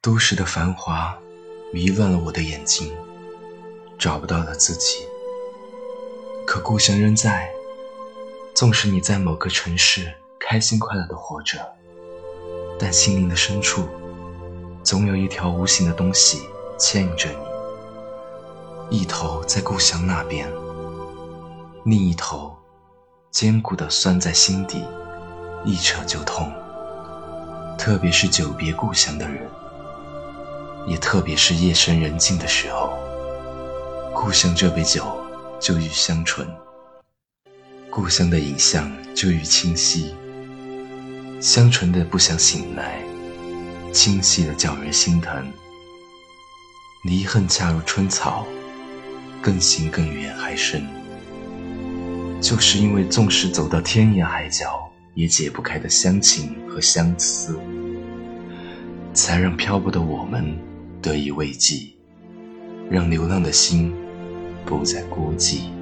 都市的繁华迷乱了我的眼睛，找不到了自己。可故乡仍在，纵使你在某个城市开心快乐地活着，但心灵的深处总有一条无形的东西牵引着你，一头在故乡那边，另一头坚固地拴在心底，一扯就痛。特别是久别故乡的人，也特别是夜深人静的时候，故乡这杯酒就愈香醇，故乡的影像就愈清晰，香醇的不想醒来，清晰的叫人心疼。离恨恰如春草，更行更远还深。就是因为纵使走到天涯海角也解不开的乡情和相思，才让漂泊的我们得以慰藉，让流浪的心不再孤寂。